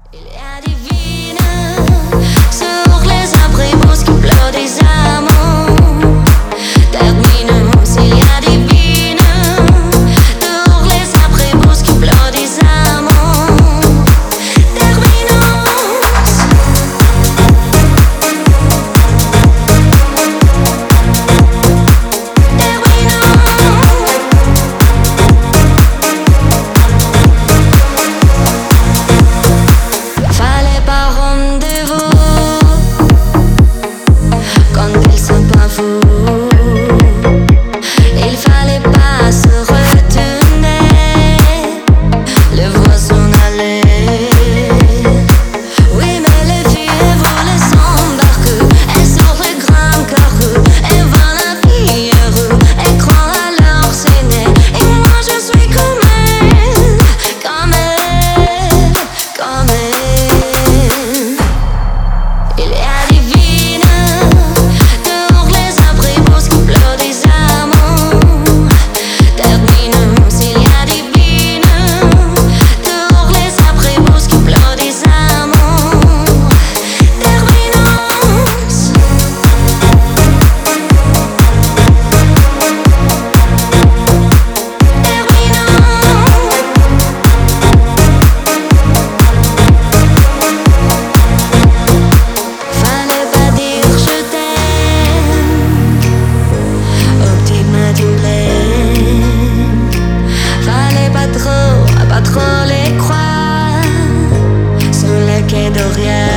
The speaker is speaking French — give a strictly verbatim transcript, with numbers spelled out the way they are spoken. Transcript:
Il y a des vignes sur les abris qui pleurent des amants. Terminus, il y a des vignes sur les abris qui pleurent des amants. Terminus. Fallait pas rendez-vous quand ils sont pas fous. Il fallait pas se retourner, le voisin allait. Oui, mais les filles voulaient s'embarquer, elles sortent le grand carreau, elles vont la vie heureux, elles croient à leur ciné. Et moi je suis comme elle, comme elle, comme elle. Il y a des vignes sur les abris qui pleurent des amants. Terminus, il y a des vignes sur les abris qui pleurent des amants. Terminus. Fallait pas dire je t'aime au petit matin plein. Fallait pas trop, pas trop les croire sur le quai d'Orient.